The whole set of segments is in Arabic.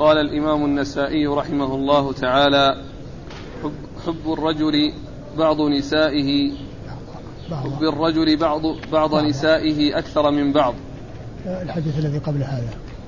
قال الإمام النسائي رحمه الله تعالى: حب الرجل بعض نسائه أكثر من بعض. الحديث الذي قبل هذا.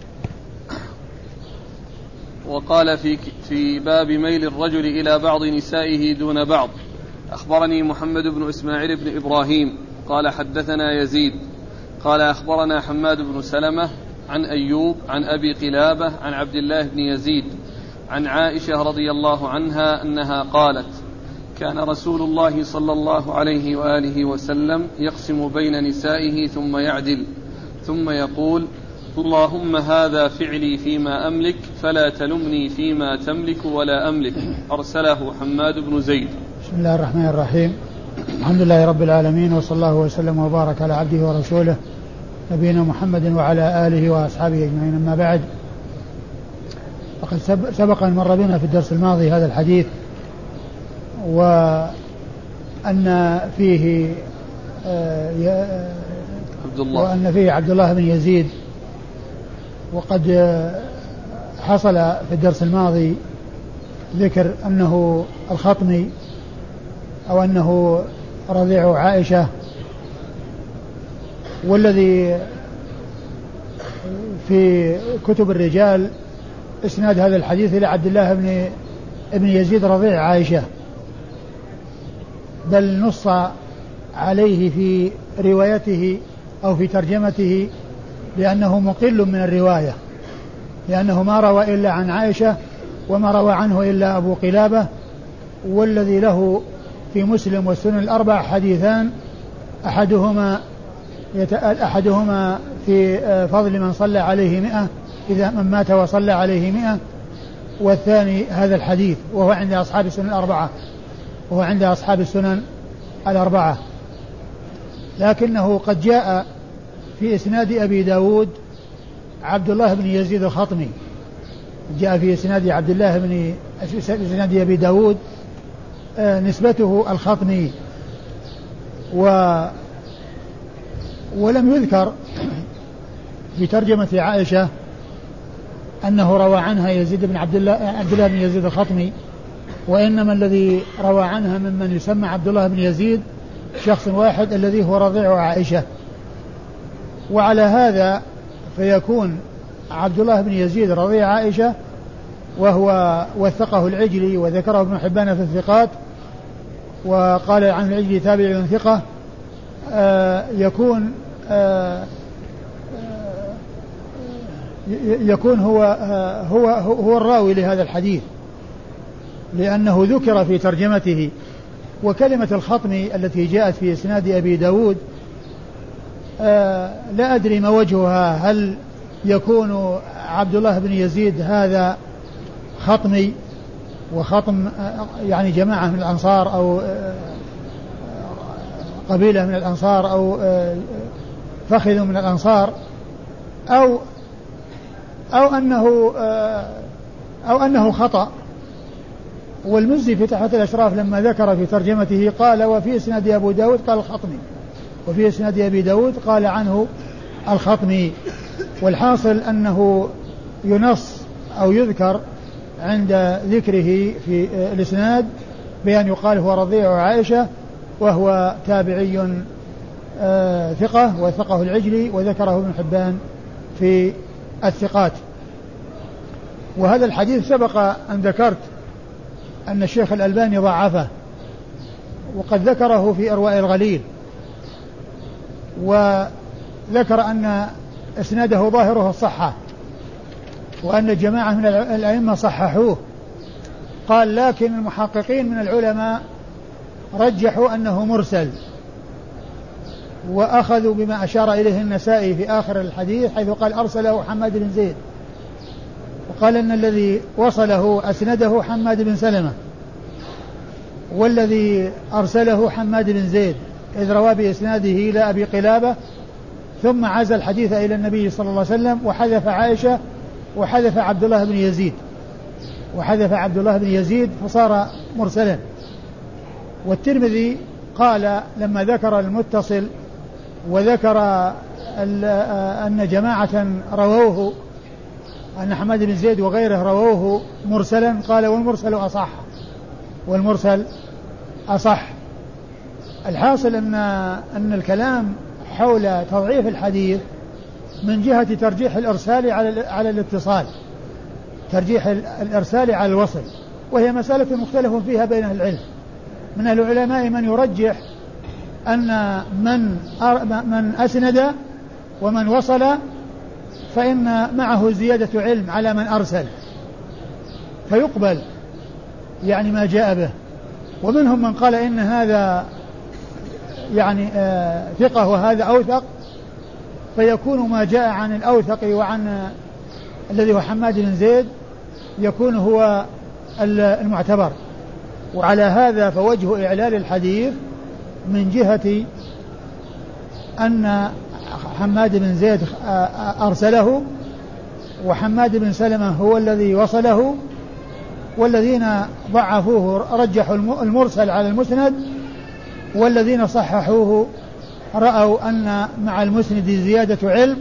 وقال في باب ميل الرجل إلى بعض نسائه دون بعض: أخبرني محمد بن إسماعيل بن إبراهيم قال حدثنا يزيد قال أخبرنا حماد بن سلمة عن أيوب عن أبي قلابة عن عبد الله بن يزيد عن عائشة رضي الله عنها أنها قالت: كان رسول الله صلى الله عليه وآله وسلم يقسم بين نسائه ثم يعدل ثم يقول: اللهم هذا فعلي فيما أملك فلا تلمني فيما تملك ولا أملك. أرسله حماد بن زيد. بسم الله الرحمن الرحيم. الحمد لله رب العالمين، وصلى الله وسلم وبارك على عبده ورسوله نبينا محمد وعلى آله وأصحابه أجمعين. أما بعد، فقد سبق أن مر بنا في الدرس الماضي هذا الحديث، وأن فيه عبد الله بن يزيد. وقد حصل في الدرس الماضي ذكر أنه الخطمي أو أنه رضيع عائشة، والذي في كتب الرجال اسناد هذا الحديث إلى عبد الله بن يزيد رضيع عائشة، بل نص عليه في روايته أو في ترجمته لأنه مقل من الرواية، لأنه ما روى إلا عن عائشة وما روى عنه إلا أبو قلابة، والذي له في مسلم والسنن الأربع حديثان، أحدهما في فضل من صلى عليه 100 إذا من مات وصلى عليه 100، والثاني هذا الحديث وهو عند أصحاب السنن الأربعة. لكنه قد جاء في إسناد أبي داود عبد الله بن يزيد الخطمي، جاء في إسناد إسناد أبي داود نسبته الخطمي، ولم يذكر في ترجمة عائشة أنه روى عنها عبد الله بن يزيد الخطمي، وإنما الذي روى عنها ممن يسمى عبد الله بن يزيد شخص واحد الذي هو رضيع عائشة. وعلى هذا فيكون عبد الله بن يزيد رضيع عائشة، وهو وثقه العجلي وذكره ابن حبان في الثقات، وقال عن العجلي تابع ثقة، يكون هو الراوي لهذا الحديث، لأنه ذكر في ترجمته. وكلمة الخطمي التي جاءت في إسناد أبي داود لا أدري ما وجهها، هل يكون عبد الله بن يزيد هذا خطمي وخطم يعني جماعة من الأنصار أو قبيلة من الأنصار أو فخذ من الأنصار، أو أنه خطأ. والمزي في تحفة الأشراف لما ذكر في ترجمته قال: وفي إسناد أبو داود قال الخطمي، وفي إسناد أبي داود قال عنه الخطمي. والحاصل أنه ينص أو يذكر عند ذكره في الإسناد بأن يقال هو رضيع عائشة، وهو تابعي ثقة وثقه العجلي وذكره ابن حبان في الثقات. وهذا الحديث سبق أن ذكرت أن الشيخ الألباني ضعفه، وقد ذكره في إرواء الغليل، وذكر أن إسناده ظاهره الصحة، وأن جماعة من الأئمة صححوه. قال: لكن المحققين من العلماء رجحوا أنه مرسل، وأخذوا بما أشار إليه النسائي في آخر الحديث حيث قال: أرسله حماد بن زيد، وقال أن الذي وصله أسنده حماد بن سلمة، والذي أرسله حماد بن زيد، إذ روى بإسناده إلى أبي قلابة ثم عزى الحديث إلى النبي صلى الله عليه وسلم، وحذف عائشة وحذف عبد الله بن يزيد فصار مرسلا. والترمذي قال لما ذكر المتصل وذكر أن جماعة رووه أن حماد بن زيد وغيره رووه مرسلا. قال والمرسل أصح. الحاصل أن الكلام حول تضعيف الحديث من جهة ترجيح الإرسال على الاتصال، ترجيح الإرسال على الوصل، وهي مسألة مختلف فيها بين أهل العلم. من العلماء من يرجح أن من أسند ومن وصل فإن معه زيادة علم على من أرسل فيقبل يعني ما جاء به. ومنهم من قال إن هذا يعني ثقة وهذا أوثق، فيكون ما جاء عن الأوثق وعن الذي هو حماد بن زيد يكون هو المعتبر. وعلى هذا فوجه إعلال الحديث من جهة أن حماد بن زيد أرسله وحماد بن سلمة هو الذي وصله، والذين ضعفوه رجحوا المرسل على المسند، والذين صححوه رأوا أن مع المسند زيادة علم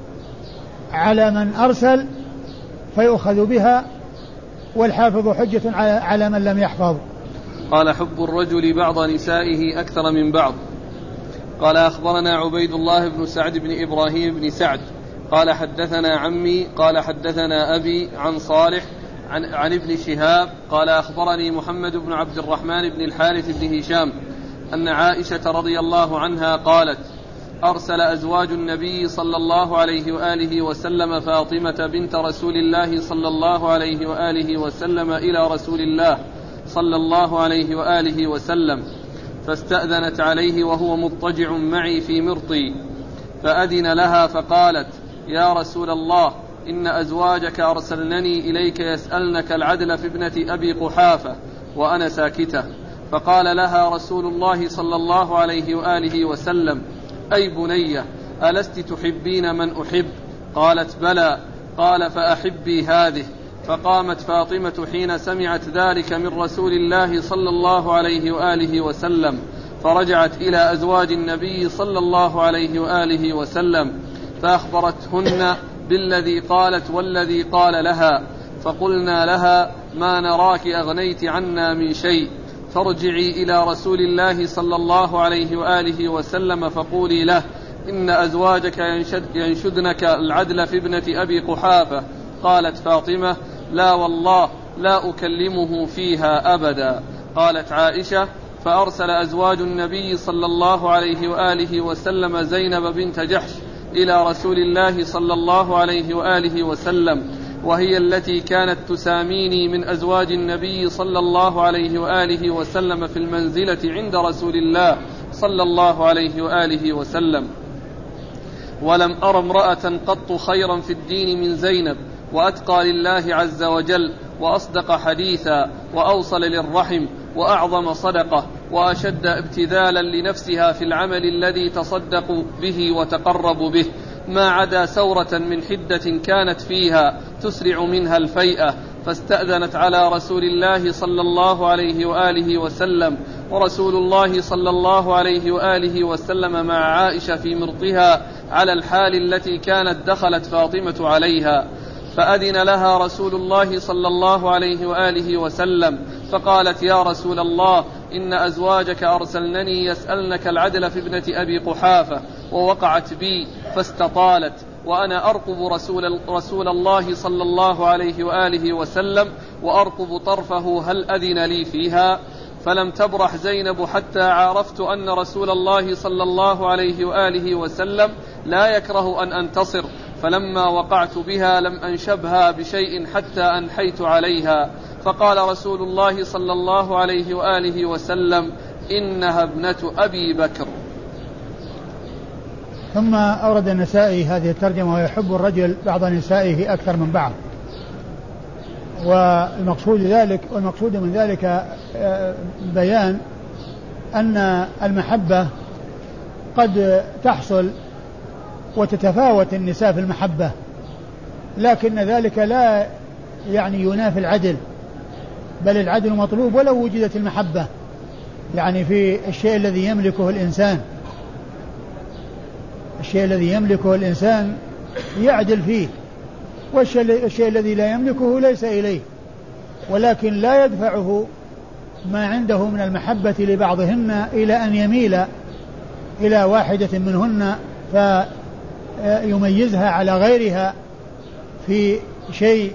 على من أرسل فيؤخذ بها، والحافظ حجة على من لم يحفظ. قال حب الرجل بعض نسائه أكثر من بعض. قال أخبرنا عبيد الله بن سعد بن إبراهيم بن سعد قال حدثنا عمي قال حدثنا أبي عن صالح عن ابن شهاب قال أخبرني محمد بن عبد الرحمن بن الحارث بن هشام أن عائشة رضي الله عنها قالت أرسل أزواج النبي صلى الله عليه وآله وسلم فاطمة بنت رسول الله صلى الله عليه وآله وسلم إلى رسول الله صلى الله عليه وآله وسلم، فاستأذنت عليه وهو مضطجع معي في مرطي، فأذن لها فقالت يا رسول الله إن أزواجك أرسلنني إليك يسألنك العدل في ابنة أبي قحافة وأنا ساكتة. فقال لها رسول الله صلى الله عليه وآله وسلم أي بنية ألست تحبين من أحب؟ قالت بلى. قال فأحبي هذه. فقامت فاطمة حين سمعت ذلك من رسول الله صلى الله عليه وآله وسلم، فرجعت إلى أزواج النبي صلى الله عليه وآله وسلم فأخبرتهن بالذي قالت والذي قال لها، فقلنا لها ما نراك أغنيت عنا من شيء، فارجعي إلى رسول الله صلى الله عليه وآله وسلم فقولي له إن أزواجك ينشدنك العدل في ابنة أبي قحافة. قالت فاطمة لا والله لا أكلمه فيها أبدا. قالت عائشة فأرسل أزواج النبي صلى الله عليه وآله وسلم زينب بنت جحش إلى رسول الله صلى الله عليه وآله وسلم، وهي التي كانت تساميني من أزواج النبي صلى الله عليه وآله وسلم في المنزلة عند رسول الله صلى الله عليه وآله وسلم، ولم أر امرأة قط خيرا في الدين من زينب، وأتقى لله عز وجل، وأصدق حديثا، وأوصل للرحم، وأعظم صدقة، وأشد ابتذالا لنفسها في العمل الذي تصدق به وتقرب به، ما عدا سورة من حدة كانت فيها تسرع منها الفيئة، فاستأذنت على رسول الله صلى الله عليه وآله وسلم، ورسول الله صلى الله عليه وآله وسلم مع عائشة في مرطها على الحال التي كانت دخلت فاطمة عليها، فأذن لها رسول الله صلى الله عليه وآله وسلم، فقالت يا رسول الله إن أزواجك أرسلنني يسألنك العدل في ابنة أبي قحافة، ووقعت بي فاستطالت، وأنا أرقب رسول الله صلى الله عليه وآله وسلم وأرقب طرفه هل أذن لي فيها؟ فلم تبرح زينب حتى عرفت أن رسول الله صلى الله عليه وآله وسلم لا يكره أن أنتصر، فلما وقعت بها لم أنشبها بشيء حتى أنحيت عليها، فقال رسول الله صلى الله عليه وآله وسلم إنها ابنة أبي بكر. ثم أورد النسائي هذه الترجمة ويحب الرجل بعض نسائه أكثر من بعض، والمقصود من ذلك بيان أن المحبة قد تحصل وتتفاوت النساء في المحبة، لكن ذلك لا يعني ينافي العدل، بل العدل مطلوب ولو وجدت المحبة، يعني في الشيء الذي يملكه الإنسان، الشيء الذي يملكه الإنسان يعدل فيه، والشيء الذي لا يملكه ليس إليه، ولكن لا يدفعه ما عنده من المحبة لبعضهن إلى أن يميل إلى واحدة منهن فيميزها على غيرها في شيء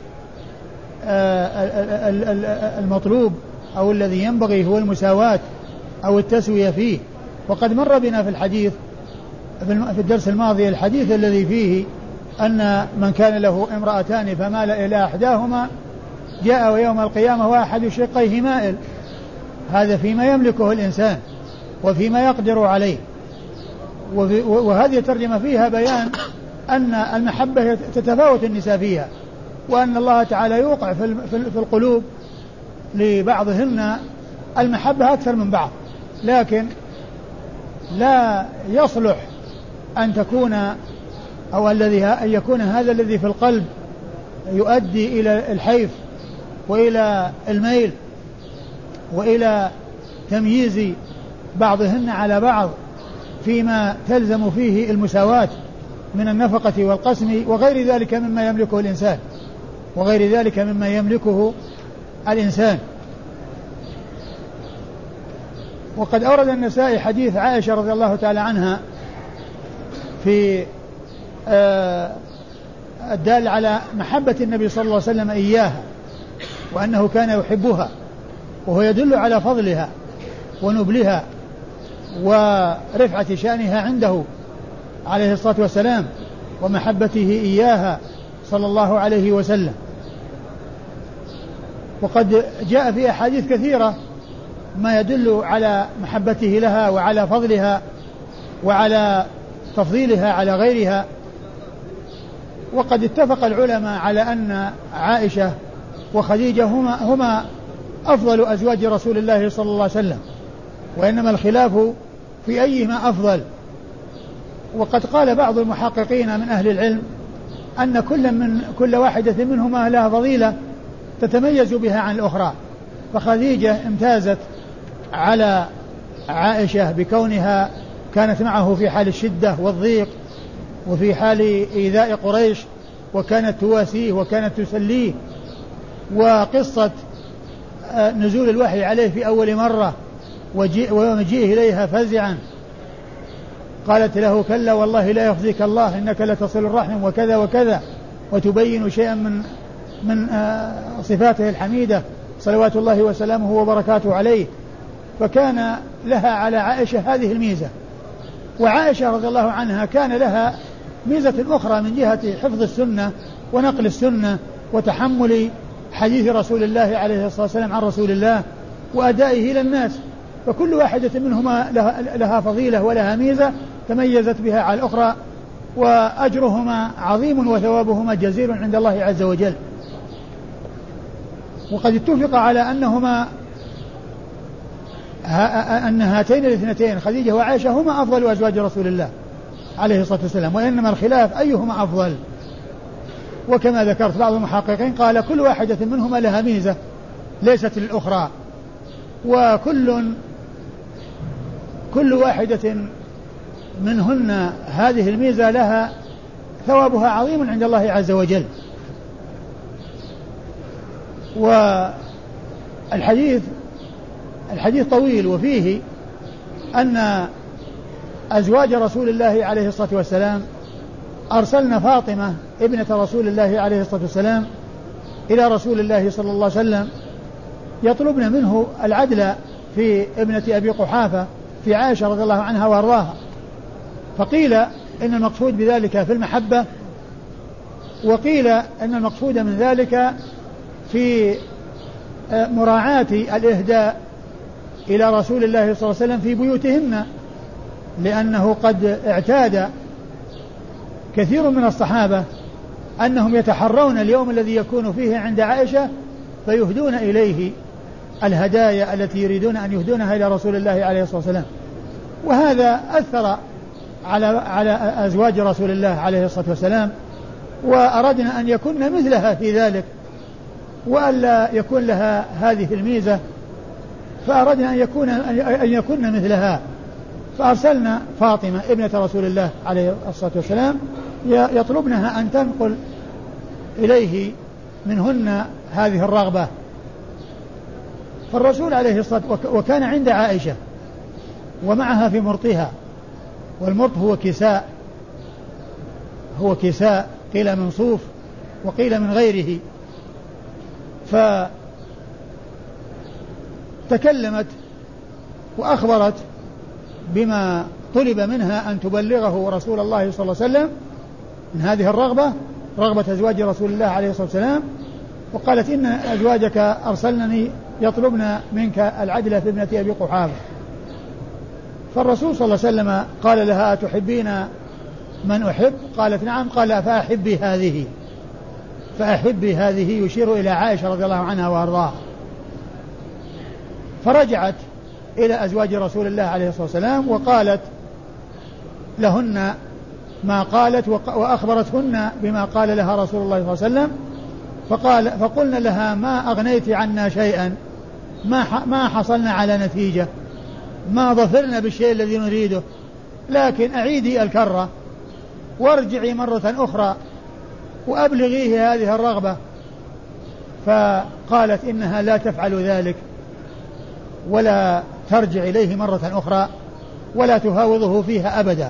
المطلوب أو الذي ينبغي هو المساواة أو التسوية فيه. وقد مر بنا في الحديث في الدرس الماضي الحديث الذي فيه أن من كان له امرأتان فمال إلى إحداهما جاء يوم القيامة وأحد شقيه مائل. هذا فيما يملكه الإنسان وفيما يقدر عليه. وهذه الترجمة فيها بيان أن المحبة تتفاوت النساء فيها، وأن الله تعالى يوقع في القلوب لبعضهن المحبة أكثر من بعض، لكن لا يصلح أن تكون أو أن يكون هذا الذي في القلب يؤدي إلى الحيف وإلى الميل وإلى تمييز بعضهن على بعض فيما تلزم فيه المساواة من النفقة والقسم وغير ذلك مما يملكه الإنسان وقد أورد النسائي حديث عائشة رضي الله تعالى عنها في الدال على محبة النبي صلى الله عليه وسلم إياها، وأنه كان يحبها، وهو يدل على فضلها ونبلها ورفعة شأنها عنده عليه الصلاة والسلام ومحبته إياها صلى الله عليه وسلم. وقد جاء في أحاديث كثيرة ما يدل على محبته لها وعلى فضلها وعلى تفضيلها على غيرها. وقد اتفق العلماء على أن عائشة وخديجة هما أفضل أزواج رسول الله صلى الله عليه وسلم، وإنما الخلاف في أيهما أفضل. وقد قال بعض المحققين من أهل العلم أن كل واحدة منهما لها فضيلة تتميز بها عن الأخرى، فخديجة امتازت على عائشة بكونها كانت معه في حال الشدة والضيق وفي حال إيذاء قريش، وكانت تواسيه وكانت تسليه. وقصة نزول الوحي عليه في أول مرة ومجيئه إليها فزعا قالت له كلا والله لا يخزيك الله إنك لتصل الرحم وكذا وكذا، وتبين شيئا من صفاته الحميدة صلوات الله وسلامه وبركاته عليه. فكان لها على عائشة هذه الميزة. وعائشة رضي الله عنها كان لها ميزة أخرى من جهة حفظ السنة ونقل السنة وتحمل حديث رسول الله عليه الصلاة والسلام عن رسول الله وأدائه إلى الناس. فكل واحدة منهما لها فضيلة ولها ميزة تميزت بها على الأخرى، وأجرهما عظيم وثوابهما جزيل عند الله عز وجل. وقد اتفق على أن هاتين الاثنتين خديجة وعائشة هما أفضل أزواج رسول الله عليه الصلاة والسلام، وإنما الخلاف أيهما أفضل. وكما ذكرت بعض المحققين قال كل واحدة منهما لها ميزة ليست للأخرى، كل واحدة منهن هذه الميزة لها ثوابها عظيم عند الله عز وجل. والحديث طويل، وفيه أن أزواج رسول الله عليه الصلاة والسلام أرسلنا فاطمة ابنة رسول الله عليه الصلاة والسلام إلى رسول الله صلى الله عليه وسلم يطلبن منه العدل في ابنة أبي قحافة في عائشة رضي الله عنها وارضاها. فقيل إن المقصود بذلك في المحبة، وقيل أن المقصود من ذلك في مراعاة الإهداء إلى رسول الله صلى الله عليه وسلم في بيوتهن، لأنه قد اعتاد كثير من الصحابة أنهم يتحرون اليوم الذي يكون فيه عند عائشة فيهدون إليه الهدايا التي يريدون أن يهدونها إلى رسول الله عليه الصلاة والسلام. وهذا أثر على أزواج رسول الله عليه الصلاة والسلام، وأردنا أن يكون مثلها في ذلك وألا يكون لها هذه الميزة، فأردنا أن يكون مثلها، فأرسلنا فاطمة ابنة رسول الله عليه الصلاة والسلام يطلبنها أن تنقل إليه منهن هذه الرغبة. فالرسول عليه الصلاة والسلام وكان عند عائشة ومعها في مرطها، والمرط هو كساء قيل من صوف وقيل من غيره. فتكلمت وأخبرت بما طلب منها أن تبلغه رسول الله صلى الله عليه وسلم من هذه الرغبة، رغبة أزواج رسول الله عليه الصلاة والسلام، وقالت إن أزواجك أرسلنني يطلبن منك العدل في ابنة أبي قحافة. فالرسول صلى الله عليه وسلم قال لها أتحبين من أحب؟ قالت نعم. قال فأحبي هذه يشير إلى عائشة رضي الله عنها وأرضاها. فرجعت إلى أزواج رسول الله عليه الصلاة والسلام وقالت لهن ما قالت وأخبرتهن بما قال لها رسول الله صلى الله عليه وسلم. فقلنا لها ما أغنيت عنا شيئا، ما حصلنا على نتيجة، ما ظفرنا بالشيء الذي نريده، لكن أعيدي الكرة وارجعي مرة أخرى وأبلغيه هذه الرغبة. فقالت إنها لا تفعل ذلك ولا ترجع إليه مرة أخرى ولا تهاوضه فيها أبدا.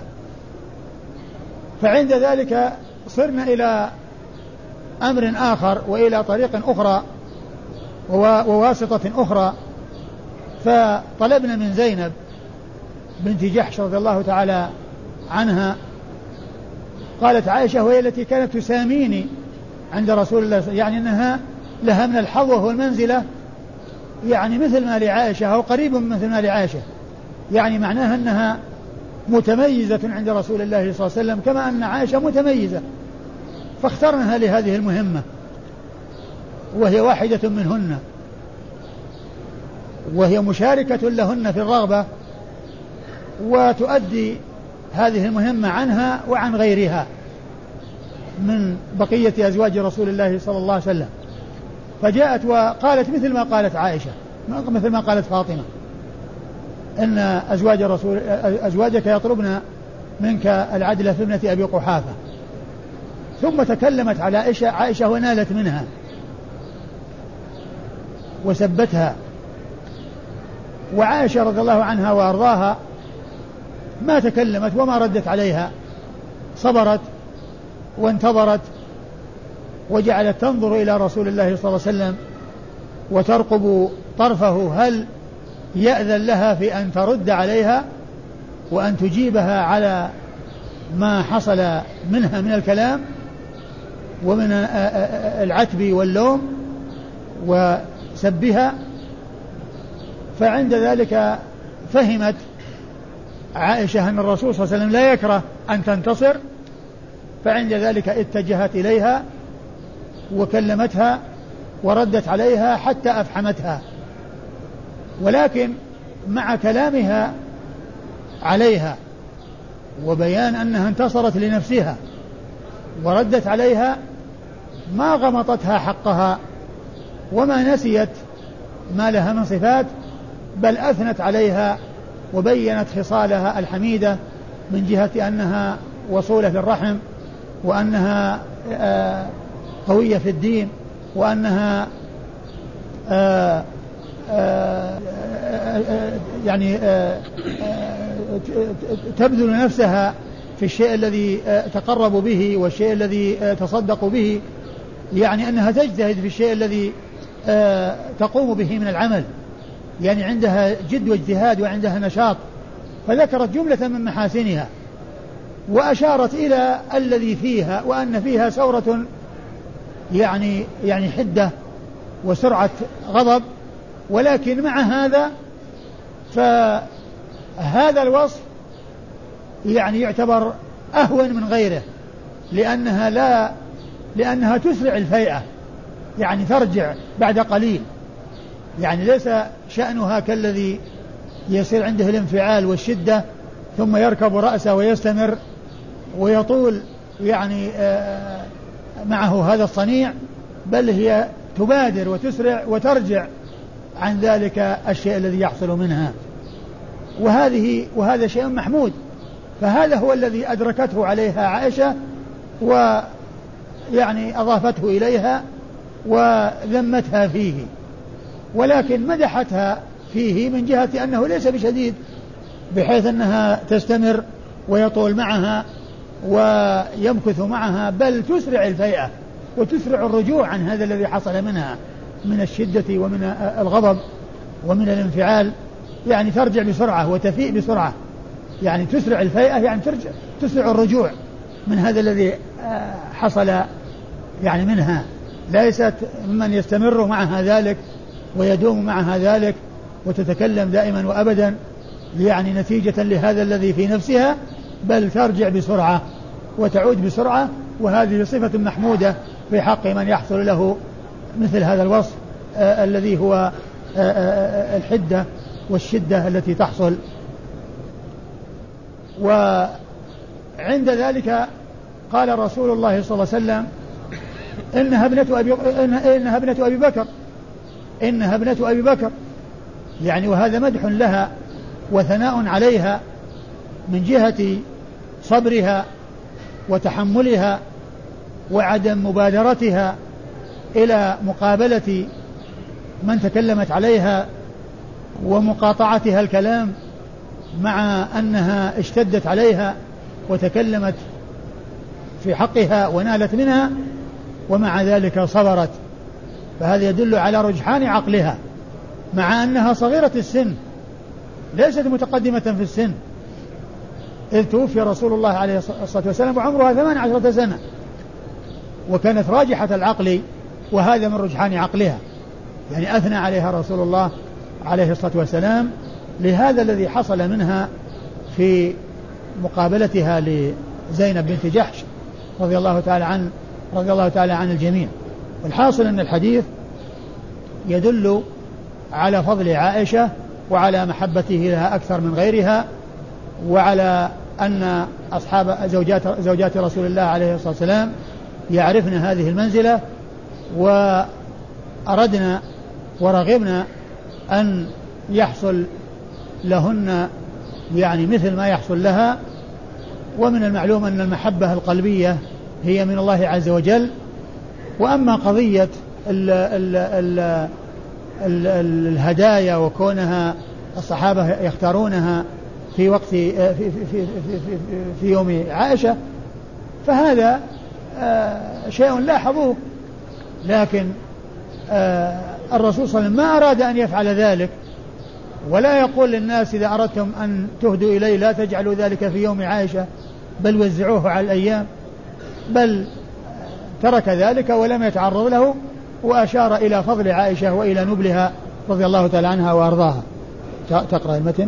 فعند ذلك صرنا إلى أمر آخر وإلى طريق أخرى وواسطة أخرى. فطلبنا من زينب بنت جحش رضي الله تعالى عنها، قالت عائشة وهي التي كانت تساميني عند رسول الله، يعني أنها لها من الحظوة والمنزلة يعني مثل ما لعائشة أو قريب مثل ما لعائشة، يعني معناها أنها متميزة عند رسول الله صلى الله عليه وسلم كما أن عائشة متميزة. فاخترناها لهذه المهمة وهي واحدة منهن، وهي مشاركة لهن في الرغبة وتؤدي هذه المهمة عنها وعن غيرها من بقية أزواج رسول الله صلى الله عليه وسلم. فجاءت وقالت مثل ما قالت عائشة، مثل ما قالت فاطمة، إن أزواجك يطلبن منك العدل في ابنة أبي قحافة. ثم تكلمت على عائشة ونالت منها وسبتها. وعائشة رضي الله عنها وأرضاها ما تكلمت وما ردت عليها، صبرت وانتظرت وجعلت تنظر إلى رسول الله صلى الله عليه وسلم وترقب طرفه هل يأذن لها في أن ترد عليها وأن تجيبها على ما حصل منها من الكلام ومن العتب واللوم وسبها. فعند ذلك فهمت عائشة أن الرسول صلى الله عليه وسلم لا يكره أن تنتصر، فعند ذلك اتجهت إليها وكلمتها وردت عليها حتى أفحمتها. ولكن مع كلامها عليها وبيان أنها انتصرت لنفسها وردت عليها ما غمطتها حقها وما نسيت ما لها من صفات، بل أثنت عليها وبينت خصالها الحميدة من جهة أنها وصولة الرحم، وأنها قوية في الدين، وأنها يعني تبذل نفسها في الشيء الذي تقرب به والشيء الذي تصدق به، يعني أنها تجتهد في الشيء الذي تقوم به من العمل، يعني عندها جد واجتهاد وعندها نشاط. فذكرت جملة من محاسنها وأشارت إلى الذي فيها وأن فيها ثورة يعني حدة وسرعة غضب، ولكن مع هذا فهذا الوصف يعني يعتبر أهون من غيره، لأنها تسرع الفيئة، يعني ترجع بعد قليل، يعني ليس شأنها كالذي يصير عنده الانفعال والشدة ثم يركب رأسه ويستمر ويطول يعني معه هذا الصنيع، بل هي تبادر وتسرع وترجع عن ذلك الشيء الذي يحصل منها، وهذا شيء محمود. فهذا هو الذي أدركته عليها عائشة يعني أضافته إليها وذمتها فيه، ولكن مدحتها فيه من جهة أنه ليس بشديد بحيث أنها تستمر ويطول معها ويمكث معها، بل تسرع الفيئة وتسرع الرجوع عن هذا الذي حصل منها من الشدة ومن الغضب ومن الانفعال، يعني ترجع بسرعة وتفيء بسرعة، يعني تسرع الفيئة يعني تسرع الرجوع من هذا الذي حصل يعني منها، ليست ممن يستمر معها ذلك ويدوم معها ذلك وتتكلم دائما وأبدا يعني نتيجة لهذا الذي في نفسها، بل ترجع بسرعة وتعود بسرعة، وهذه صفة محمودة في حق من يحصل له مثل هذا الوصف الذي هو الحدة والشدة التي تحصل. وعند ذلك قال رسول الله صلى الله عليه وسلم إنها ابنة أبي بكر، يعني وهذا مدح لها وثناء عليها من جهة صبرها وتحملها وعدم مبادرتها إلى مقابلة من تكلمت عليها ومقاطعتها الكلام، مع أنها اشتدت عليها وتكلمت في حقها ونالت منها، ومع ذلك صبرت. فهذا يدل على رجحان عقلها مع أنها صغيرة السن ليست متقدمة في السن، إذ توفي رسول الله عليه الصلاة والسلام وعمرها 18 سنة، وكانت راجحة العقل، وهذا من رجحان عقلها، يعني أثنى عليها رسول الله عليه الصلاة والسلام لهذا الذي حصل منها في مقابلتها لزينب بنت جحش رضي الله تعالى عن الجميع. والحاصل أن الحديث يدل على فضل عائشة وعلى محبته لها أكثر من غيرها، وعلى أن أصحاب زوجات رسول الله عليه الصلاة والسلام يعرفن هذه المنزلة، وأردنا ورغبنا أن يحصل لهن يعني مثل ما يحصل لها. ومن المعلوم أن المحبة القلبية هي من الله عز وجل، وأما قضية الهدايا وكونها الصحابة يختارونها في وقت في يوم عائشة فهذا شيء لاحظوه، لكن الرسول صلى الله عليه وسلم ما أراد أن يفعل ذلك، ولا يقول للناس إذا أردتم أن تهدوا إلي لا تجعلوا ذلك في يوم عائشة بل وزعوه على الأيام، بل ترك ذلك ولم يتعرض له، وأشار إلى فضل عائشة وإلى نبلها رضي الله تعالى عنها وأرضاها. تقرأ المتن.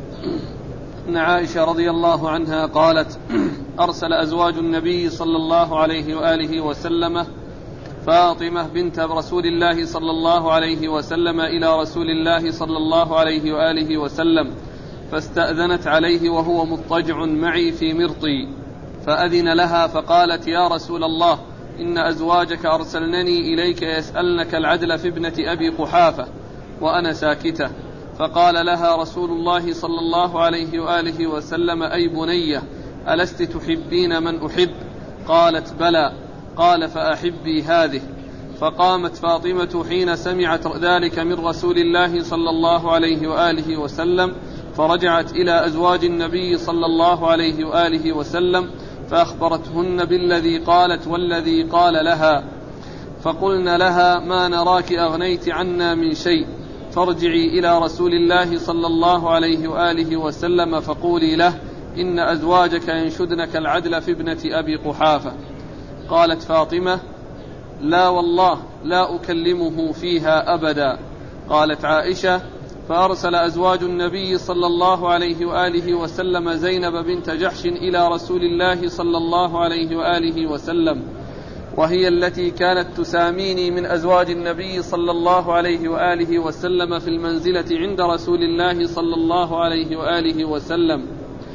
أن عائشة رضي الله عنها قالت: أرسل أزواج النبي صلى الله عليه وآله وسلم فاطمة بنت رسول الله صلى الله عليه وسلم إلى رسول الله صلى الله عليه وآله وسلم، فاستأذنت عليه وهو مضطجع معي في مرطي، فأذن لها فقالت: يا رسول الله، إن أزواجك أرسلنني إليك يسألنك العدل في ابنة أبي قحافة، وأنا ساكتة. فقال لها رسول الله صلى الله عليه وآله وسلم: أي بنية، ألست تحبين من أحب؟ قالت: بلى. قال: فأحبي هذه. فقامت فاطمة حين سمعت ذلك من رسول الله صلى الله عليه وآله وسلم، فرجعت إلى أزواج النبي صلى الله عليه وآله وسلم فأخبرتهن بالذي قالت والذي قال لها، فقلن لها: ما نراك أغنيت عنا من شيء، فارجعي إلى رسول الله صلى الله عليه وآله وسلم فقولي له: إن أزواجك ينشدنك العدل في ابنة أبي قحافة. قالت فاطمة: لا والله لا أكلمه فيها أبدا. قالت عائشة: فأرسل أزواج النبي صلى الله عليه وآله وسلم زينب بنت جحش إلى رسول الله صلى الله عليه وآله وسلم، وهي التي كانت تساميني من أزواج النبي صلى الله عليه وآله وسلم في المنزلة عند رسول الله صلى الله عليه وآله وسلم،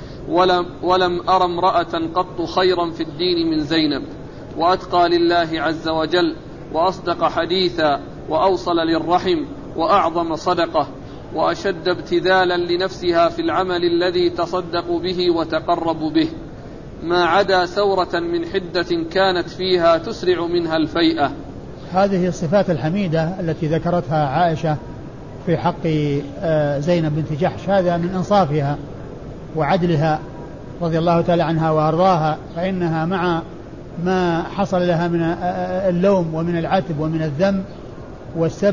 ولم أر امرأة قط خيرا في الدين من زينب، وأتقى لله عز وجل، وأصدق حديثا، وأوصل للرحم، وأعظم صدقة، وأشد ابتذالا لنفسها في العمل الذي تصدق به وتقرب به. ما عدا ثورة من حدة كانت فيها تسرع منها الفيئة. هذه الصفات الحميدة التي ذكرتها عائشة في حق زينب بنت جحش، هذا من إنصافها وعدلها رضي الله تعالى عنها وأرضاها، فإنها مع ما حصل لها من اللوم ومن العتب ومن الذم والسب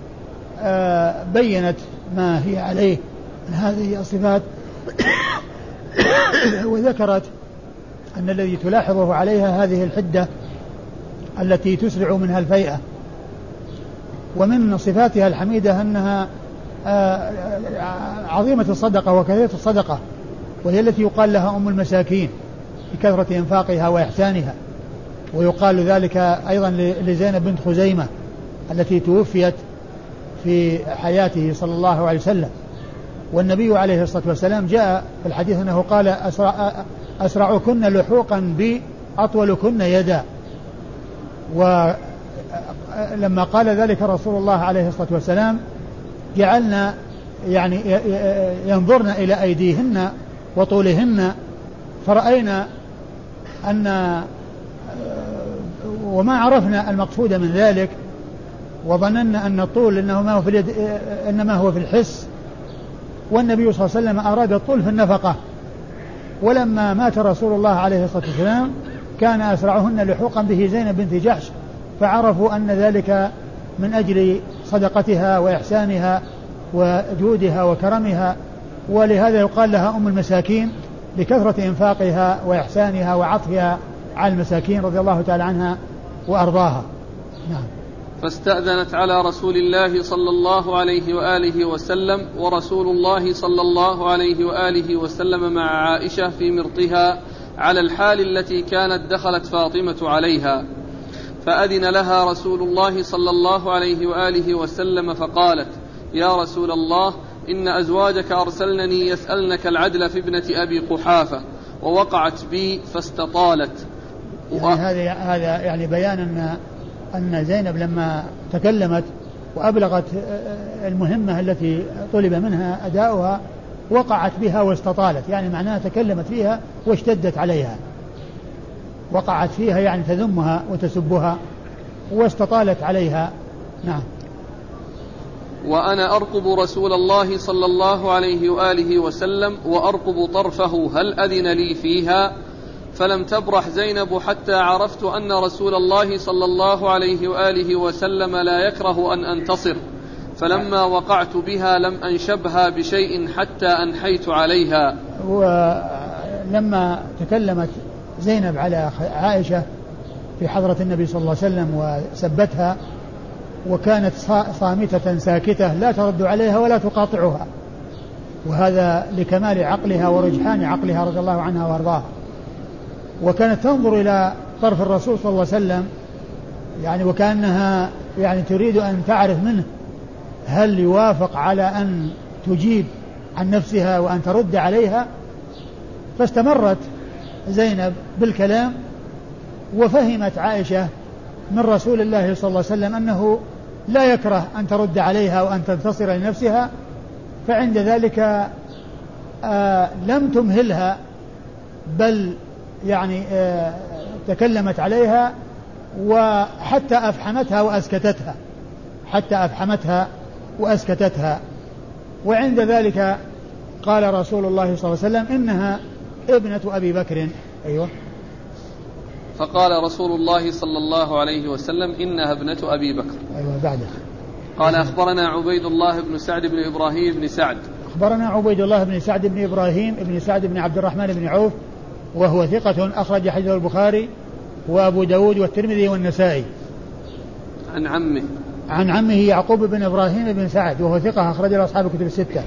بيّنت ما هي عليه من هذه الصفات وذكرت أن الذي تلاحظه عليها هذه الحدة التي تسرع منها الفيئة. ومن صفاتها الحميدة أنها عظيمة الصدقة وكثيرة الصدقة، وهي التي يقال لها أم المساكين بكثرة إنفاقها وإحسانها. ويقال ذلك أيضا لزينب بنت خزيمة التي توفيت في حياته صلى الله عليه وسلم. والنبي عليه الصلاة والسلام جاء في الحديث أنه قال أسرعكن لحوقا بي أطولكن يدا. ولما قال ذلك رسول الله عليه الصلاة والسلام جعلنا يعني ينظرن إلى أيديهن وطولهن، فرأينا أن وما عرفنا المقصود من ذلك، وظننا أن الطول إنما هو في الحس، والنبي صلى الله عليه وسلم أراد الطول في النفقة. ولما مات رسول الله عليه الصلاة والسلام كان أسرعهن لحوقا به زينب بنت جحش، فعرفوا أن ذلك من أجل صدقتها وإحسانها وجودها وكرمها، ولهذا يقال لها أم المساكين لكثرة إنفاقها وإحسانها وعطفها على المساكين رضي الله تعالى عنها وأرضاها. نعم. فاستأذنت على رسول الله صلى الله عليه وآله وسلم، ورسول الله صلى الله عليه وآله وسلم مع عائشة في مرطها على الحال التي كانت دخلت فاطمة عليها، فأذن لها رسول الله صلى الله عليه وآله وسلم فقالت: يا رسول الله، إن أزواجك أرسلنني يسألنك العدل في ابنة أبي قحافة ووقعت بي فاستطالت. يعني هذا يعني بيان أن زينب لما تكلمت وأبلغت المهمة التي طلب منها أداؤها وقعت بها واستطالت، يعني معناها تكلمت فيها واشتدت عليها، وقعت فيها يعني تذمها وتسبها واستطالت عليها. نعم. وأنا أرقب رسول الله صلى الله عليه وآله وسلم وأرقب طرفه هل أذن لي فيها، فلم تبرح زينب حتى عرفت أن رسول الله صلى الله عليه وآله وسلم لا يكره أن أنتصر، فلما وقعت بها لم أنشبها بشيء حتى أنحيت عليها. ولما تكلمت زينب على عائشة في حضرة النبي صلى الله عليه وسلم وسبتها، وكانت صامتة ساكتة لا ترد عليها ولا تقاطعها، وهذا لكمال عقلها ورجحان عقلها رضي الله عنها وارضاها. وكانت تنظر إلى طرف الرسول صلى الله عليه وسلم يعني وكأنها يعني تريد أن تعرف منه هل يوافق على أن تجيب عن نفسها وأن ترد عليها. فاستمرت زينب بالكلام، وفهمت عائشة من رسول الله صلى الله عليه وسلم أنه لا يكره أن ترد عليها وأن تنتصر لنفسها، فعند ذلك لم تمهلها بل يعني تكلمت عليها وحتى أفحمتها وأسكتتها. وعند ذلك قال رسول الله صلى الله عليه وسلم: إنها ابنة أبي بكر. أيوة. فقال رسول الله صلى الله عليه وسلم: إنها ابنة أبي بكر. أيوة بعده. قال: أخبرنا عبيد الله بن سعد بن إبراهيم بن سعد. أخبرنا عبيد الله بن سعد بن إبراهيم بن سعد بن عبد الرحمن بن عوف، وهو ثقة أخرج حديثه البخاري وأبو داود والترمذي والنسائي. عن عمه يعقوب بن إبراهيم بن سعد، وهو ثقة أخرج له أصحاب الكتب الستة.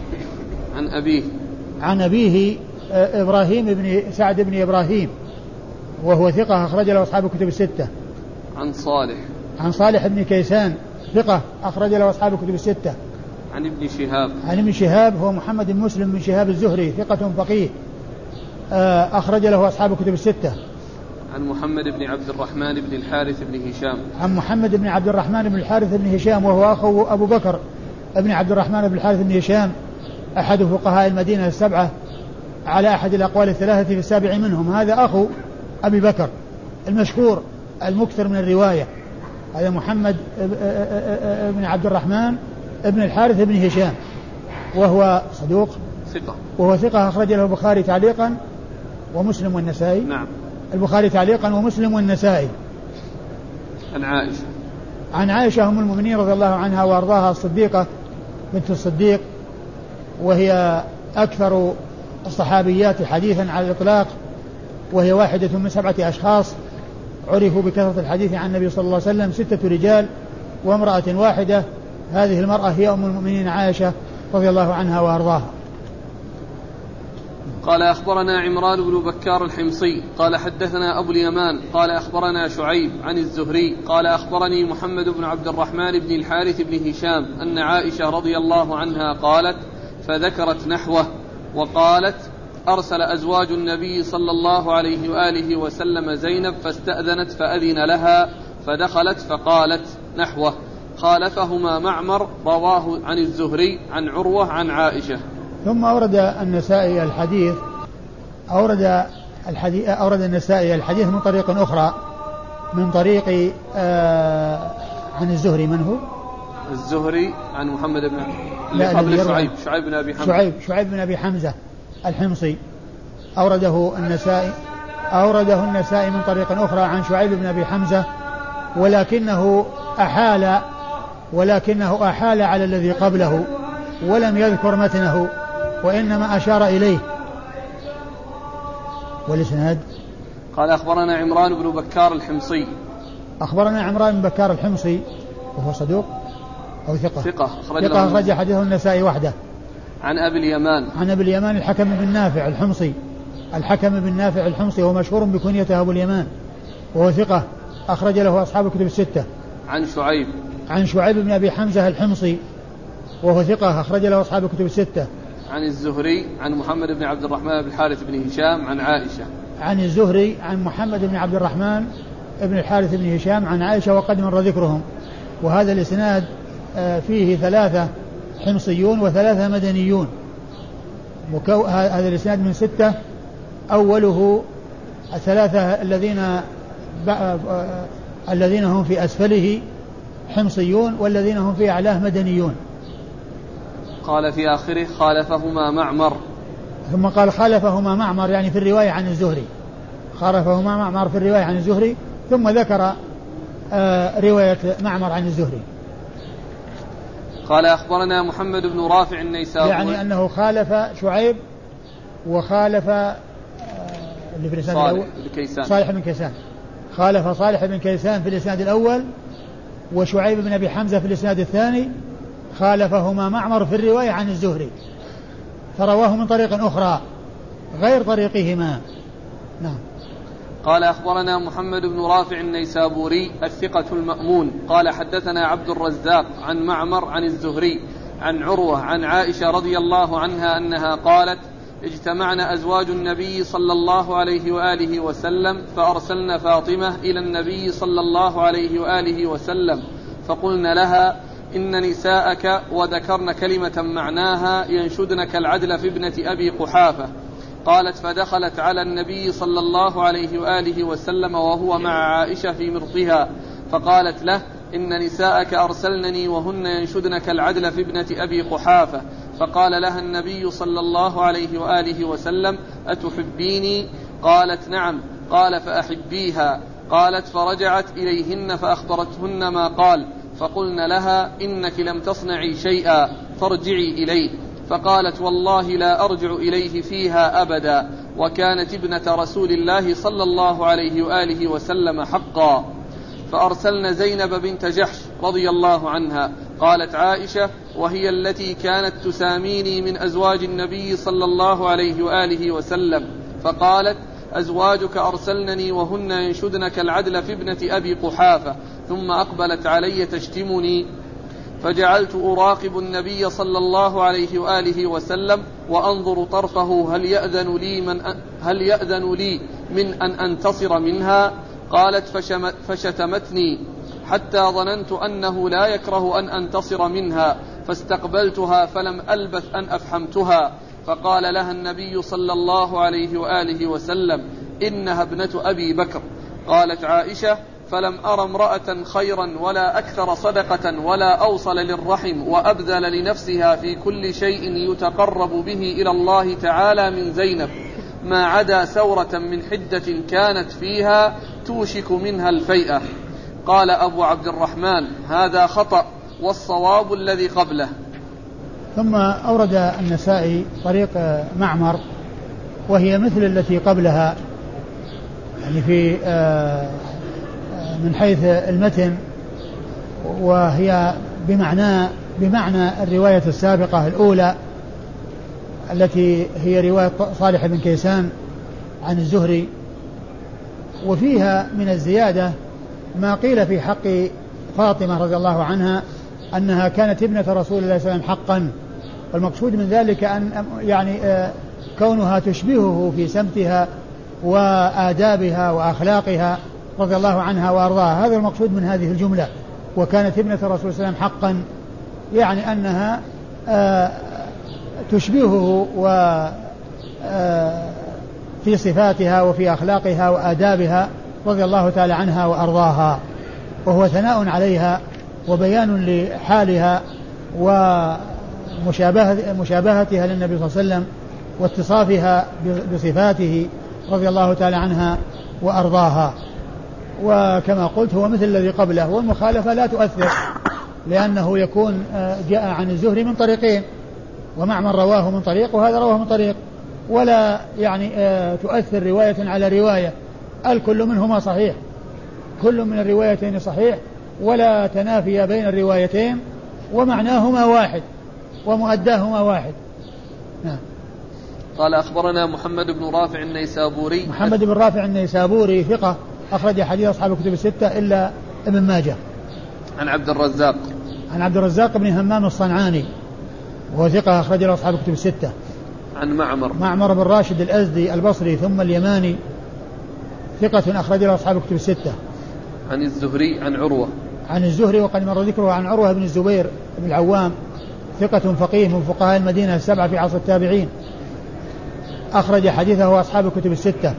عن أبيه إبراهيم بن سعد بن إبراهيم، وهو ثقة أخرج له أصحاب الكتب الستة. عن صالح بن كيسان، ثقة أخرج له أصحاب الكتب الستة. عن ابن شهاب هو محمد بن مسلم بن شهاب الزهري، ثقة فقيه أخرج له أصحاب الكتب الستة. عن محمد بن عبد الرحمن بن الحارث بن هشام. عن محمد بن عبد الرحمن بن الحارث بن هشام، وهو أخو أبو بكر بن عبد الرحمن بن الحارث بن هشام، أحد فقهاء المدينة السبعة، على أحد الأقوال الثلاثة في السابع منهم. هذا أخو أبي بكر المشهور المكثر من الرواية، هذا محمد بن عبد الرحمن ابن الحارث بن هشام، وهو صدوق ثقة، وهو ثقة أخرج له البخاري تعليقا ومسلم والنسائي. نعم. البخاري تعليقا ومسلم والنسائي. عن عائشة أم المؤمنين رضي الله عنها وأرضاها الصديقة بنت الصديق، وهي أكثر الصحابيات حديثا على الإطلاق، وهي واحدة من 7 أشخاص عرفوا بكثرة الحديث عن النبي صلى الله عليه وسلم، 6 رجال وامرأة واحدة. هذه المرأة هي أم المؤمنين عائشة رضي الله عنها وأرضاها. قال أخبرنا عمران بن بكار الحمصي قال حدثنا أبو اليمان قال أخبرنا شعيب عن الزهري قال أخبرني محمد بن عبد الرحمن بن الحارث بن هشام أن عائشة رضي الله عنها قالت فذكرت نحوه، وقالت أرسل أزواج النبي صلى الله عليه وآله وسلم زينب فاستأذنت فأذن لها فدخلت فقالت نحوه. خالفهما معمر رواه عن الزهري عن عروة عن عائشة. ثم أورد النسائي الحديث أورد النسائي الحديث من طريق أخرى، من طريق عن الزهري. من هو؟ الزهري عن محمد بن شعيب بن أبي حمزة. شعيب بن أبي حمزة الحمصي أورده النسائي من طريق أخرى عن شعيب بن أبي حمزة، ولكنه أحال على الذي قبله ولم يذكر متنه، وإنما أشار إليه. والإسناد قال أخبرنا عمران بن بكار الحمصي. أخبرنا عمران بن بكار الحمصي وهو صدوق أو ثقة أخرج حديثه النسائي وحده. عن أبي اليمان الحكم بن نافع الحمصي وهو مشهور بكنيته أبو اليمان، وهو ثقة أخرج له أصحاب الكتب الستة. عن شعيب بن أبي حمزة الحمصي وهو ثقة أخرج له أصحاب الكتب الستة. عن الزهري عن محمد بن عبد الرحمن بن الحارث بن هشام عن عائشة. عن الزهري عن محمد بن عبد الرحمن بن الحارث بن هشام عن عائشة وقد مر ذكرهم. وهذا الإسناد فيه 3 حمصيون و3 مدنيون. هذا الإسناد من 6، أوله 3 الذين هم في أسفله حمصيون، والذين هم في أعلاه مدنيون. قال في آخره خالفهما معمر. ثم قال خالفهما معمر يعني في الرواية عن الزهري، خالفهما معمر في الرواية عن الزهري، ثم ذكر رواية معمر عن الزهري. قال أخبرنا محمد بن رافع النيسابوري، يعني أنه خالف شعيب وخالف اللي في الإسناد الأول صالح بن كيسان، خالف صالح بن كيسان في الإسناد الأول، وشعيب بن أبي حمزة في الإسناد الثاني خالفهما معمر في الرواية عن الزهري، فرواه من طريق أخرى غير طريقهما. نعم. قال أخبرنا محمد بن رافع النيسابوري الثقة المأمون قال حدثنا عبد الرزاق عن معمر عن الزهري عن عروة عن عائشة رضي الله عنها أنها قالت اجتمعنا أزواج النبي صلى الله عليه وآله وسلم فأرسلنا فاطمة إلى النبي صلى الله عليه وآله وسلم فقلنا لها إن نساءك وذكرن كلمة معناها ينشدنك العدل في ابنة أبي قحافة. قالت فدخلت على النبي صلى الله عليه وآله وسلم وهو مع عائشة في مرضها فقالت له إن نساءك أرسلنني وهن ينشدنك العدل في ابنة أبي قحافة. فقال لها النبي صلى الله عليه وآله وسلم أتحبيني؟ قالت نعم. قال فأحبيها. قالت فرجعت إليهن فأخبرتهن ما قال فقلن لها إنك لم تصنعي شيئا فارجعي إليه. فقالت والله لا أرجع إليه فيها أبدا، وكانت ابنة رسول الله صلى الله عليه وآله وسلم حقا. فأرسلن زينب بنت جحش رضي الله عنها. قالت عائشة وهي التي كانت تساميني من أزواج النبي صلى الله عليه وآله وسلم، فقالت أزواجك أرسلنني وهن ينشدنك العدل في ابنة أبي قحافة. ثم أقبلت علي تشتمني فجعلت أراقب النبي صلى الله عليه وآله وسلم وأنظر طرفه هل يأذن لي من أن أنتصر منها. قالت فشتمتني حتى ظننت أنه لا يكره أن أنتصر منها، فاستقبلتها فلم ألبث أن أفحمتها. فقال لها النبي صلى الله عليه وآله وسلم: إنها ابنة أبي بكر. قالت عائشة: فلم أر امرأة خيرا ولا أكثر صدقة ولا أوصل للرحم وأبذل لنفسها في كل شيء يتقرب به إلى الله تعالى من زينب، ما عدا سورة من حدة كانت فيها توشك منها الفيئة. قال أبو عبد الرحمن: هذا خطأ، والصواب الذي قبله. ثم أورد النسائي طريق معمر وهي مثل التي قبلها، يعني في من حيث المتن، وهي بمعنى الرواية السابقة الأولى التي هي رواية صالح بن كيسان عن الزهري، وفيها من الزيادة ما قيل في حق فاطمة رضي الله عنها أنها كانت ابنة رسول الله صلى الله عليه وسلم حقا. والمقصود من ذلك أن يعني كونها تشبهه في سمتها وآدابها وأخلاقها رضي الله عنها وأرضاها، هذا المقصود من هذه الجملة. وكانت ابنة رسول الله صلى الله عليه وسلم حقا، يعني أنها تشبهه في صفاتها وفي أخلاقها وآدابها رضي الله تعالى عنها وأرضاها، وهو ثناء عليها وبيان لحالها ومشابهتها للنبي صلى الله عليه وسلم واتصافها بصفاته رضي الله تعالى عنها وأرضاها. وكما قلت هو مثل الذي قبله، والمخالفة لا تؤثر، لأنه يكون جاء عن الزهري من طريقين، ومعمر رواه من طريق وهذا رواه من طريق، ولا يعني تؤثر رواية على رواية، الكل منهما صحيح، كل من الروايتين صحيح، ولا تنافي بين الروايتين، ومعناهما واحد ومؤداهما واحد. نعم. قال: أخبرنا محمد بن رافع النيسابوري. محمد بن رافع النيسابوري ثقة، أخرج حديث أصحاب الكتب الستة إلا ابن ماجه. عن عبد الرزاق. عن عبد الرزاق بن همام الصنعاني وهو ثقة، أخرج له أصحاب الكتب الستة. عن معمر بن راشد الأزدي البصري ثم اليماني، ثقة، أخرج له أصحاب الكتب الستة. عن الزهري عن عروة. عن الزهري وقد مر ذكره عن عروة بن الزبير بن العوام، ثقة فقيه من فقهاء المدينة السبعة في عصر التابعين، أخرج حديثه أصحاب الكتب الستة.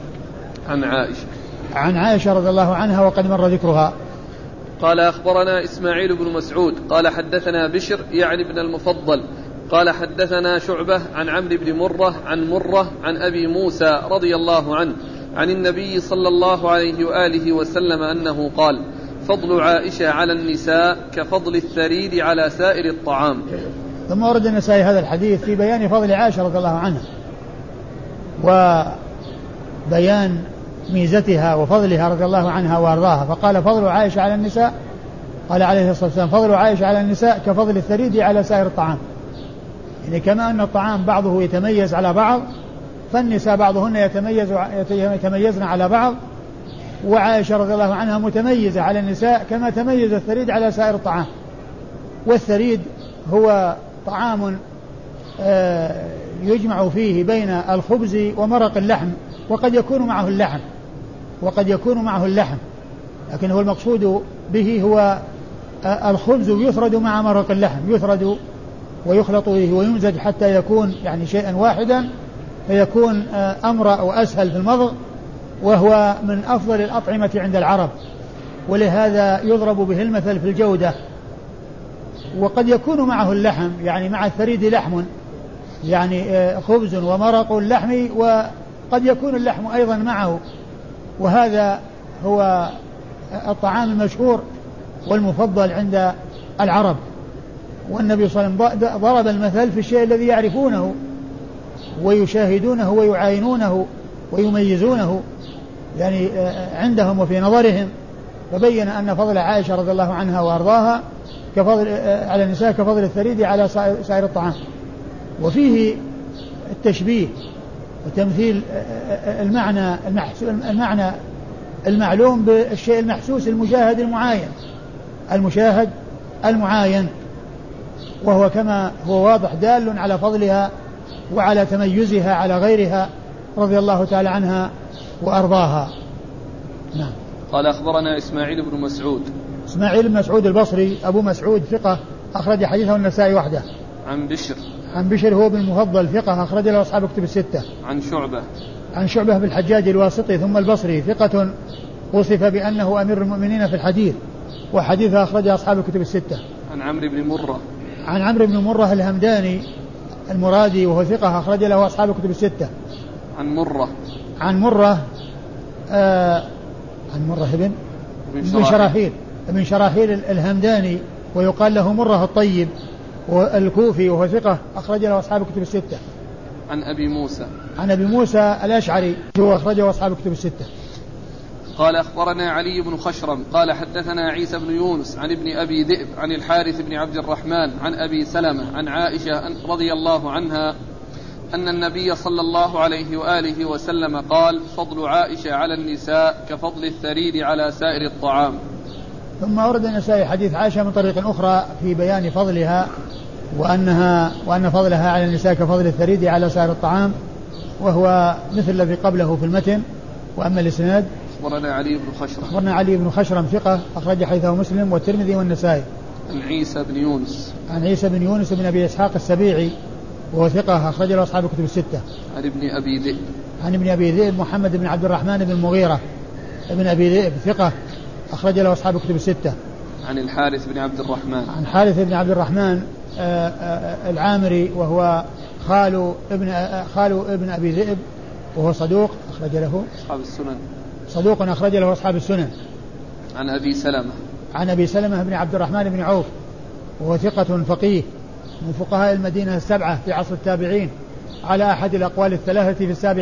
عن عائشة رضي الله عنها وقد مر ذكرها. قال: أخبرنا إسماعيل بن مسعود قال حدثنا بشر يعني بن المفضل قال حدثنا شعبة عن عمرو بن مرة عن مرة عن أبي موسى رضي الله عنه عن النبي صلى الله عليه وآله وسلم أنه قال: فضل عائشة على النساء كفضل الثريد على سائر الطعام. ثم ورد النسائي هذا الحديث في بيان فضل عائشة رضي الله عنها وبيان ميزتها وفضلها رضي الله عنها وارضاها، فقال: فضل عائشة على النساء، قال عليه الصلاة والسلام: فضل عائشة على النساء كفضل الثريد على سائر الطعام. يعني كما أن الطعام بعضه يتميز على بعض، فالنساء بعضهن يتميزن على بعض، وعائشة رضي الله عنها متميزة على النساء كما تميز الثريد على سائر الطعام. والثريد هو طعام يجمع فيه بين الخبز ومرق اللحم، وقد يكون معه اللحم، لكن هو المقصود به هو الخبز يثرد مع مرق اللحم، يثرد ويخلط به ويمزج حتى يكون يعني شيئا واحدا، فيكون أمرأ وأسهل في المضغ، وهو من أفضل الأطعمة عند العرب، ولهذا يضرب به المثل في الجودة. وقد يكون معه اللحم، يعني مع الثريد لحم، يعني خبز ومرق اللحم، وقد يكون اللحم أيضا معه، وهذا هو الطعام المشهور والمفضل عند العرب. والنبي صلى الله عليه وسلم ضرب المثل في الشيء الذي يعرفونه ويشاهدونه ويعاينونه ويميزونه يعني عندهم وفي نظرهم، فبين أن فضل عائشة رضي الله عنها وأرضاها كفضل على النساء كفضل الثريد على سائر الطعام. وفيه التشبيه وتمثيل المعنى المعلوم بالشيء المحسوس المشاهد المعاين، وهو كما هو واضح دال على فضلها وعلى تميزها على غيرها رضي الله تعالى عنها وأرضاها. نعم. قال: أخبرنا إسماعيل بن مسعود. إسماعيل بن مسعود البصري أبو مسعود ثقة، أخرج حديثه النسائي وحده. عن عن بشر هو بن المفضل ثقة أخرج له أصحاب كتب الستة. عن شعبة بالحجاج الواسطي ثم البصري ثقة وصف بأنه أمير المؤمنين في الحديث وحديثه أخرج أصحاب الكتب الستة. عن عمرو بن مرة الهمداني المرادي وهو ثقة أخرج له أصحاب الكتب الستة. عن مرة ابن شراحيل الهمداني ويقال له مرة الطيب والكوفي وهو ثقة أخرج له أصحاب الكتب الستة. عن أبي موسى الأشعري هو أخرجه أصحاب الكتب الستة. قال أخبرنا علي بن خشرم قال حدثنا عيسى بن يونس عن ابن أبي ذئب عن الحارث بن عبد الرحمن عن أبي سلمة عن عائشة رضي الله عنها أن النبي صلى الله عليه وآله وسلم قال فضل عائشة على النساء كفضل الثريد على سائر الطعام. ثم ورد النسائي حديث عائشة من طريق أخرى في بيان فضلها وأن فضلها على النساء كفضل الثريد على سائر الطعام وهو مثل الذي قبله في المتن. وأما الإسناد أخبرنا علي بن خشرم ثقة أخرج حديثه مسلم والترمذي والنسائي. عن عيسى بن يونس بن أبي إسحاق السبيعي وهو ثقة أخرج له أصحاب الكتب الستة. عن ابن أبي ذئب محمد بن عبد الرحمن بن المغيرة ابن أبي ذئب ثقة أخرج له أصحاب الكتب الستة. عن الحارث بن عبد الرحمن العامري وهو خال ابن أبي ذئب وهو صدوق أخرج له أصحاب السنن. عن أبي سلمة بن عبد الرحمن بن عوف وهو ثقة فقيه من فقهاء المدينة السبعة في عصر التابعين على أحد الأقوال الثلاثة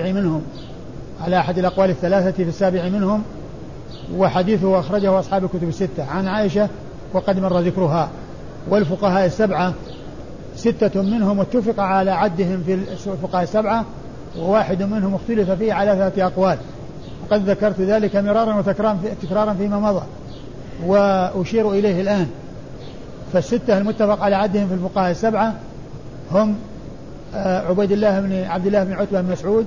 في السابع منهم وحديثه أخرجه أصحاب الكتب الستة. عن عائشة وقد مر ذكرها. والفقهاء السبعة 6 منهم اتفق على عدهم في الفقهاء السبعة وواحد منهم اختلف فيه على 3 أقوال وقد ذكرت ذلك مرارا وتكرارا فيما مضى وأشير إليه الآن. فالستة المتفق على عدهم في الفقهاء السبعة هم عبيد الله بن عبد الله بن عتبة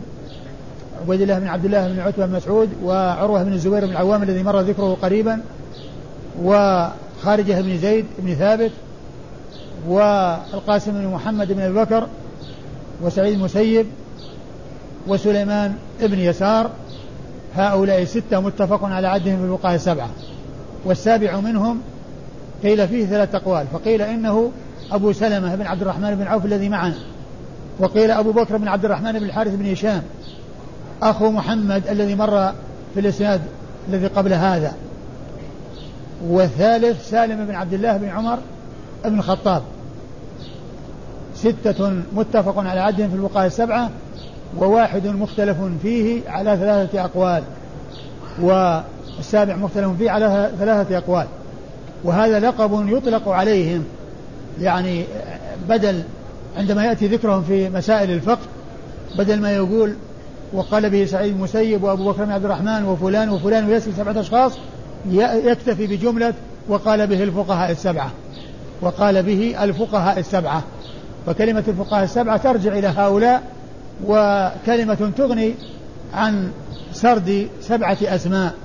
بن مسعود وعروة بن الزبير بن العوام الذي مر ذكره قريبا وخارجة بن زيد بن ثابت والقاسم بن محمد بن أبي بكر وسعيد المسيب وسليمان بن يسار. هؤلاء 6 متفق على عدهم في الفقهاء السبعة. والسابع منهم قيل فيه 3 أقوال فقيل إنه أبو سلمة بن عبد الرحمن بن عوف الذي معنا وقيل أبو بكر بن عبد الرحمن بن الحارث بن هشام أخو محمد الذي مر في الإسناد الذي قبل هذا. والثالث سالم بن عبد الله بن عمر بن الخطاب. 6 متفق على عدهم في الفقهاء السبعة وواحد مختلف فيه على 3 أقوال والسابع مختلف فيه على 3 أقوال. وهذا لقب يطلق عليهم يعني بدل عندما يأتي ذكرهم في مسائل الفقه بدل ما يقول وقال به سعيد المسيب وأبو بكر بن عبد الرحمن وفلان وفلان ويسكت 7 أشخاص يكتفي بجملة وقال به الفقهاء السبعة. فكلمة الفقهاء السبعة ترجع إلى هؤلاء وكلمة تغني عن سرد 7 أسماء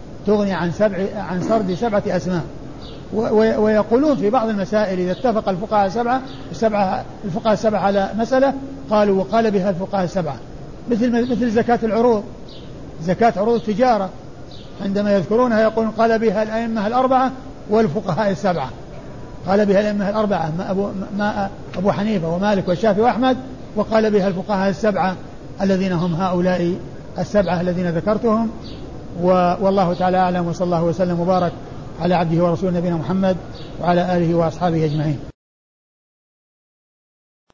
ويقولون في بعض المسائل إذا اتفق الفقهاء السبعة على مسألة قالوا وقال بها الفقهاء السبعة مثل زكاة العروض زكاة عروض التجارة عندما يذكرونها يقولون قال بها الأئمة الأربعة والفقهاء السبعة. قال بها الأئمة الأربعة أبو حنيفة ومالك والشافعي وأحمد وقال بها الفقهاء السبعة الذين هم هؤلاء 7 الذين ذكرتهم. والله تعالى أعلم وصلى الله وسلم وبارك على عبده ورسوله نبينا محمد وعلى آله وأصحابه أجمعين.